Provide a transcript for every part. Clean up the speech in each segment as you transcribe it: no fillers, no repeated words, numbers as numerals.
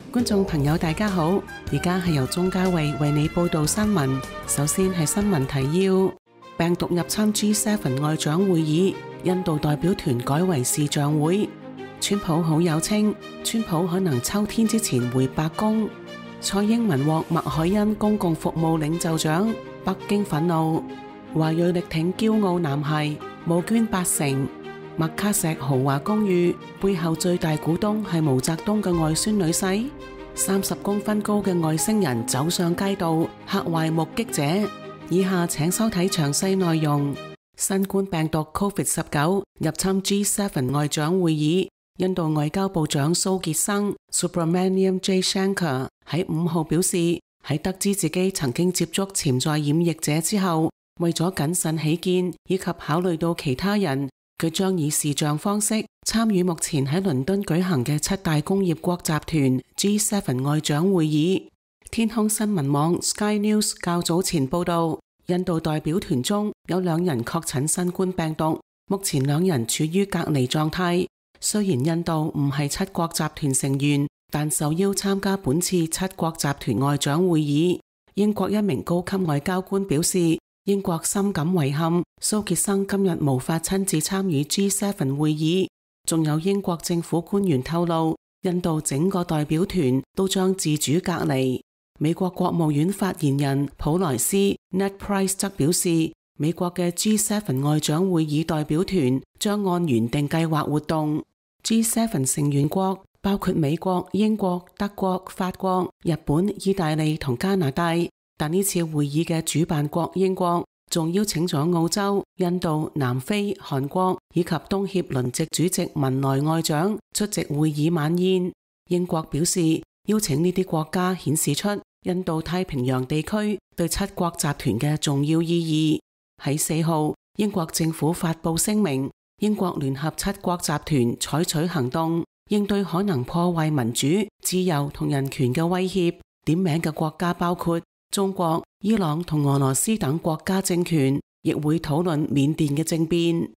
觀眾朋友大家好，而家係由鍾嘉慧為你報道新聞。首先係新聞提要：病毒入侵 G7 外長會議，印度代表團改為視像會。川普好友稱，川普可能秋天之前回白宮。蔡英文獲麥凱恩公共服務領袖獎，北京憤怒。華裔力挺驕傲男孩，募捐80%。麥卡錫豪華公寓背後最大股東係毛澤東嘅外孫女婿。30公分高嘅外星人走上街道，嚇壞目擊者。以下請收睇詳細內容。新冠病毒 COVID-19 入侵 G7 外長會議，印度外交部長蘇傑生 Subramaniam Jaishankar 喺5號表示，喺得知自己曾經接觸潛在染疫者之後，為咗謹慎起見以及考慮到其他人，佢將以視像方式參與目前喺倫敦舉行嘅7大工業國集團 G7 外長會議。天空新聞網 Sky News 較早前報道，印度代表團中有2人確診新冠病毒，目前2人處於隔離狀態。雖然印度唔係7國集團成員，但受邀參加本次7國集團外長會議。英國一名高級外交官表示，英國深感遺憾，蘇傑生今日無法親自參與 G7 會議。仲有英國政府官員透露，印度整個代表團都將自主隔離。美國國務院發言人普萊斯 Ned Price 則表示，美國嘅 G7 外長會議代表團將按原定計劃活動。G7 成員國包括美國、英國、德國、法國、日本、意大利同加拿大。但呢次會議嘅主辦國英國仲邀請咗澳洲、印度、南非、韓國以及東協輪值主席文萊外長出席會議晚宴。英國表示，邀請呢啲國家顯示出印度太平洋地區對7國集團嘅重要意義。喺4號，英國政府發布聲明，英國聯合7國集團採取行動，應對可能破壞民主、自由同人權嘅威脅。點名嘅國家包括中國、伊朗同俄羅斯等國家政權，亦會討論緬甸嘅政變。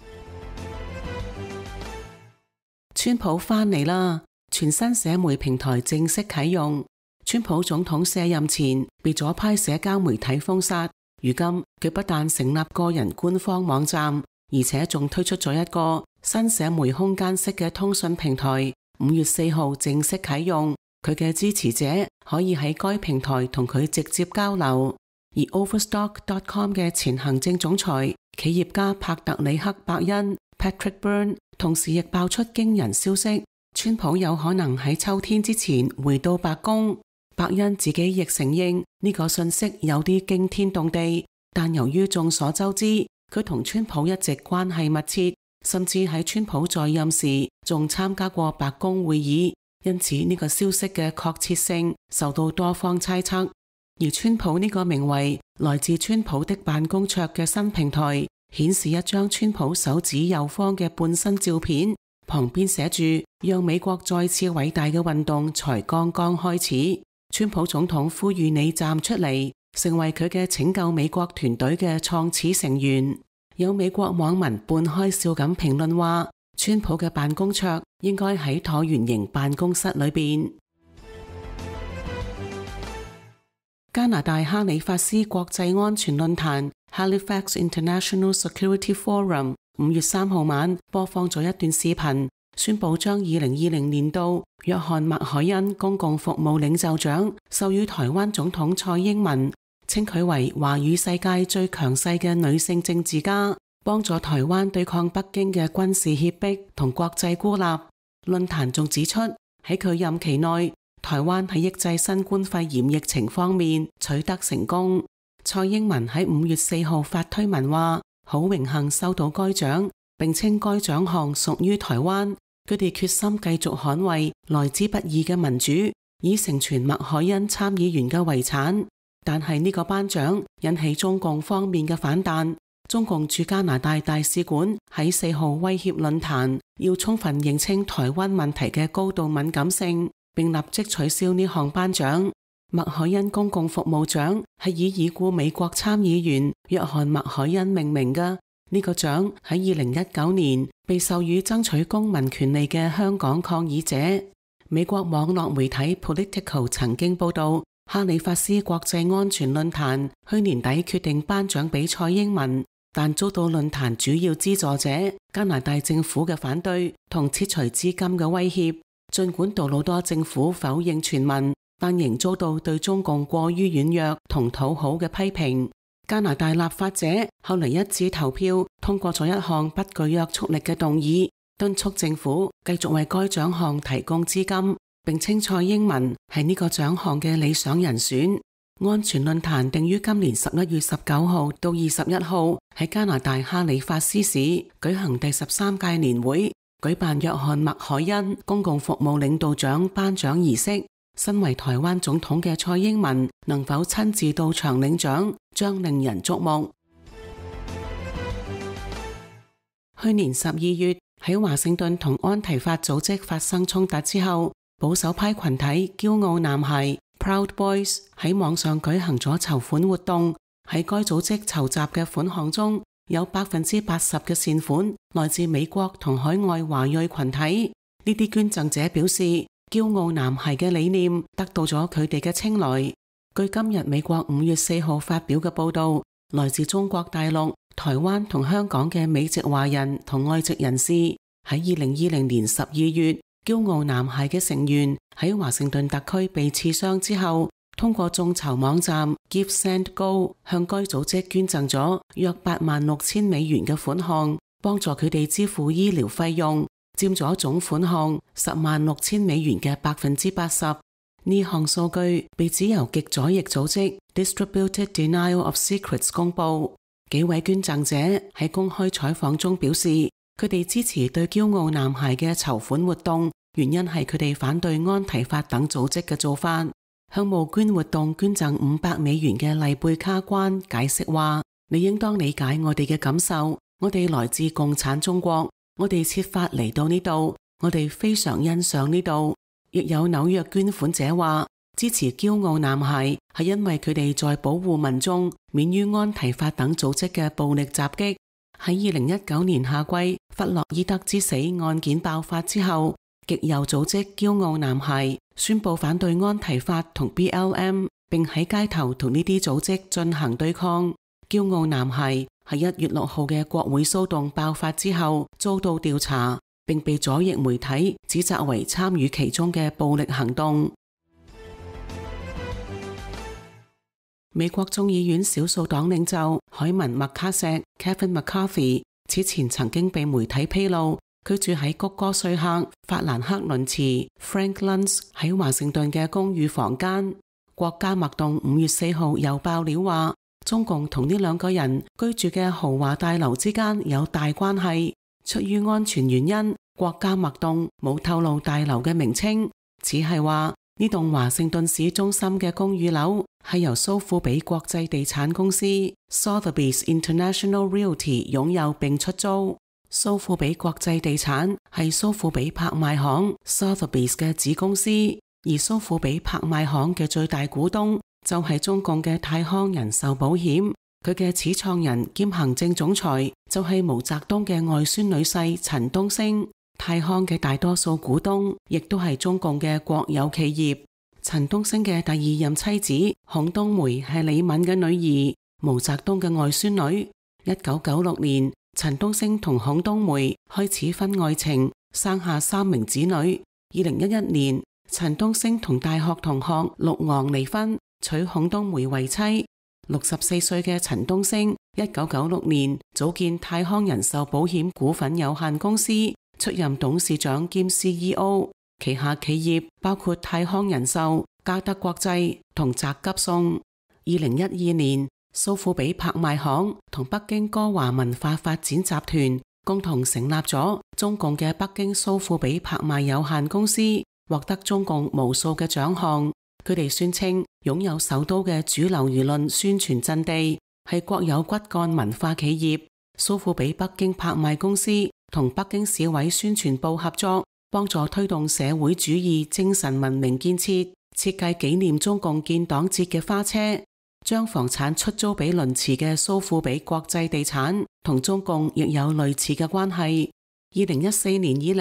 川普返嚟啦！全新社媒平台正式啟用。川普總統卸任前被左派社交媒體封殺，如今佢不但成立個人官方網站，而且仲推出咗一個新社媒空間式嘅通訊平台。5月4號正式啟用。佢嘅支持者可以喺該平台同佢直接交流。而 Overstock.com 嘅前行政總裁、企業家帕特里克·伯恩 Patrick Byrne 同時亦爆出驚人消息，川普有可能喺秋天之前回到白宮。伯恩自己亦承認呢個信息有啲驚天動地，但由於眾所周知，佢同川普一直關係密切，甚至喺川普在任時仲參加過白宮會議。因此呢個消息嘅確切性受到多方猜測，而川普呢個名為來自川普的辦公桌嘅新平台，顯示一張川普手指右方嘅半身照片，旁邊寫住讓美國再次偉大嘅運動才剛剛開始。川普總統呼籲你站出嚟，成為佢嘅拯救美國團隊嘅創始成員。有美國網民半開笑咁評論話，川普嘅辦公桌應該喺橢圓形辦公室裏邊。加拿大哈里法斯國際安全論壇 Halifax International Security Forum 5月3號晚播放咗一段視頻，宣布將2020年度約翰麥凱恩公共服務領袖獎授予台灣總統蔡英文，稱佢為華語世界最強勢嘅女性政治家，幫助台灣對抗北京嘅軍事脅迫同國際孤立。論壇仲指出，喺佢任期內，台灣喺抑制新冠肺炎疫情方面取得成功。蔡英文喺5月4號發推文話，好榮幸收到該獎，並稱該獎項屬於台灣，佢哋決心繼續捍衛來之不易嘅民主，以成全麥凱恩參議員嘅遺產。但係呢個頒獎引起中共方面嘅反彈。中共駐加拿大大使館喺4號威脅論壇，要充分認清台灣問題嘅高度敏感性，並立即取消呢項頒獎。麥凱恩公共服務獎係以已故美國參議員約翰麥凱恩命名嘅。呢個獎喺2019年被授予爭取公民權利嘅香港抗議者。 美國網絡媒體 Politico 曾經報道，哈里法斯國際安全論壇去年底決定頒獎俾蔡英文，但遭到論壇主要資助者加拿大政府嘅反對同撤除資金嘅威脅。儘管杜魯多政府否認傳聞，但仍遭到對中共過於軟弱同討好嘅批評。加拿大立法者後嚟一致投票通過咗一項不具約束力嘅動議，敦促政府繼續為該獎項提供資金，並稱蔡英文係呢個獎項嘅理想人選。安全論壇定於今年11月19號到21號喺加拿大哈里法斯市舉行第13屆年會，舉辦約翰麥凱恩公共服務領導獎頒獎儀式。身為台灣總統嘅蔡英文能否親自到場領獎，將令人矚目。去年12月喺華盛頓同安提法組織發生衝突之後，保守派群體驕傲男孩 Proud Boys 喺網上舉行咗籌款活動。喺該組織籌集嘅款項中，有80%嘅善款來自美國同海外華裔群體。呢啲捐贈者表示，驕傲男孩嘅理念得到咗佢哋嘅青睞。據今日美國5月4號發表嘅報道，來自中國大陸、台灣同香港嘅美籍華人同外籍人士喺2020年12月，驕傲男孩嘅成員喺華盛頓特區被刺傷之後，通過眾籌網站 GiveSendGo 向該組織捐贈咗約86000美元嘅款項，幫助佢哋支付醫療費用，佔咗總款項106000美元嘅80%。呢項數據被指由極左翼組織 Distributed Denial of Secrets 公佈。幾位捐贈者喺公開採訪中表示，佢哋支持對驕傲男孩嘅籌款活動，原因係佢哋反對安提法等組織嘅做法。向募捐活動捐贈500美元嘅麗貝卡關解釋話：你應當理解我哋嘅感受，我哋來自共產中國，我哋設法嚟到呢度，我哋非常欣賞呢度。亦有紐約捐款者話，支持驕傲男孩係因為佢哋在保護民眾免於安提法等組織嘅暴力襲擊。喺2019年夏季弗洛伊德之死案件爆發之後，極右組織驕傲男孩宣布反對安提法同 BLM， 並喺街頭同呢啲組織進行對抗。驕傲男孩喺1月6號嘅國會騷動爆發之後遭到調查，並被左翼媒體指責為參與其中嘅暴力行動。美國眾議院少數黨領袖海文麥卡錫 Kevin McCarthy 此前曾經被媒體披露，佢住喺谷歌說客法蘭克倫茨 Frank Luntz 喺華盛頓嘅公寓房間。國家脈動5月4號又爆料話，中共同呢兩個人居住嘅豪華大樓之間有大關係。出於安全原因，國家脈動冇透露大樓嘅名稱，只係話呢棟華盛頓市中心嘅公寓樓係由蘇富比國際地產公司 Sotheby's International Realty 擁有並出租。蘇富比國際地產係蘇富比拍賣行 Sotheby's 嘅子公司，而蘇富比拍賣行嘅最大股東就係中共嘅泰康人壽保險。佢嘅始創人兼行政總裁就係毛澤東嘅外孫女婿陳東升。泰康嘅大多數股東亦都係中共嘅國有企業。陳東升嘅第二任妻子孔冬梅係李敏嘅女兒，毛澤東嘅外孫女。1996年，陳東升同孔冬梅開始婚外情，生下3名子女。2011年，陳東升同大學同學陸昂離婚，娶孔冬梅為妻。64歲嘅陳東升1996年組建泰康人壽保險股份有限公司，出任董事長兼 CEO， 旗下企業包括泰康人壽、嘉德國際同澤急送。2012年，蘇富比拍賣行同北京歌華文化發展集團共同成立咗中共嘅北京蘇富比拍賣有限公司，獲得中共無數嘅獎項。佢哋宣稱擁有首都嘅主流輿論宣傳陣地，係國有骨幹文化企業。蘇富比北京拍賣公司同北京市委宣傳部合作，幫助推動社會主義精神文明建設，設計紀念中共建黨節嘅花車。將房產出租俾輪遲嘅蘇富比國際地產同中共亦有類似嘅關係。2014年以嚟，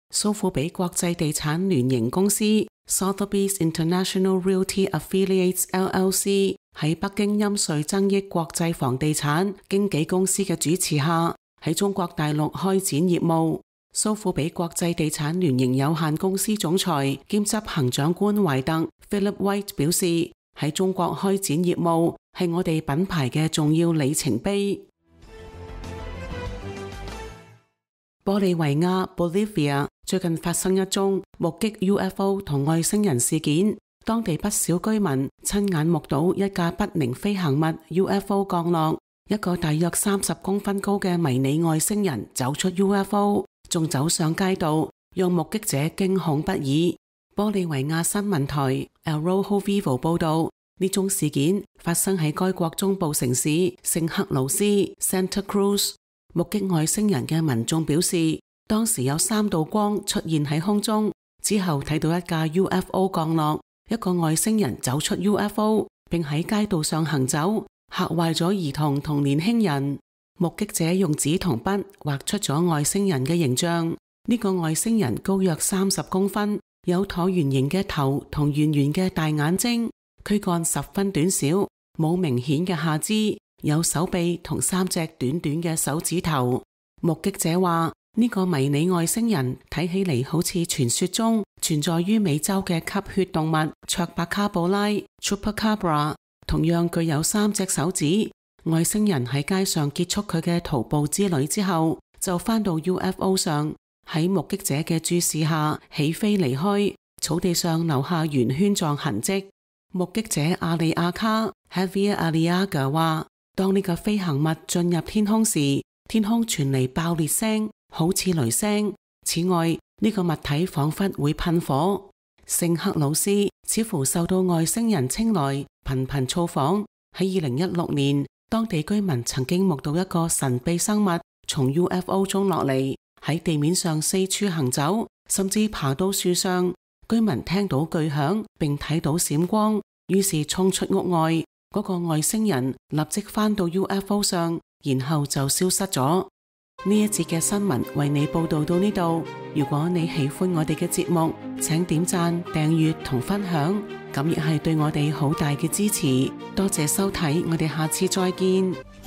蘇富比國際地產聯營公司 Sotheby's International Realty Affiliates LLC 喺北京欽瑞增益國際房地產經紀公司嘅主持下，喺中國大陸開展業務。蘇富比國際地產聯營有限公司總裁兼執行長官懷特 Philip White 表示，喺中國開展業務係我哋品牌嘅重要里程碑。玻利維亞 Bolivia 最近發生一宗目擊 UFO 同外星人事件，當地不少居民親眼目睹一架不明飛行物 UFO 降落，一個大約30公分高嘅迷你外星人走出 UFO， 仲走上街道，讓目擊者驚恐不已。玻利維亞新聞台 El Rojo Vivo 報道，呢宗事件發生喺該國中部城市聖克魯斯 Santa Cruz。目擊外星人嘅民眾表示，當時有3道光出現喺空中，之後睇到一架 UFO 降落，一個外星人走出 UFO， 並喺街道上行走，嚇壞咗兒童同年輕人。目擊者用紙同筆畫出咗外星人嘅形象。呢個外星人高約30公分，有橢圓形嘅頭同圓圓嘅大眼睛，軀幹十分短小，冇明顯嘅下肢，有手臂同3隻短短嘅手指頭。目擊者話，呢個迷你外星人睇起嚟好似傳說中存在於美洲嘅吸血動物卓白卡布拉 Chupacabra， 同樣具有3隻手指。外星人喺街上結束佢嘅徒步之旅之後，就返到 UFO 上，喺目擊者嘅注視下起飛離開，草地上留下圓圈狀痕跡。目擊者阿里亞卡 Javier Aliaga 話，當呢個飛行物進入天空時，天空傳嚟爆裂聲，好似雷聲。此外，呢個物體仿佛會噴火。聖克魯斯似乎受到外星人青睞，頻頻造訪。喺2016年，當地居民曾經目睹一個神秘生物從 UFO 中落嚟，喺地面上四處行走，甚至爬到樹上。居民聽到巨響並睇到閃光，於是衝出屋外。嗰個外星人立即返到 UFO 上，然後就消失咗。呢一節嘅新聞為你報道到呢度。如果你喜歡我哋嘅節目，請點讚、訂閱同分享，咁亦係對我哋好大嘅支持。多謝收睇，我哋下次再見。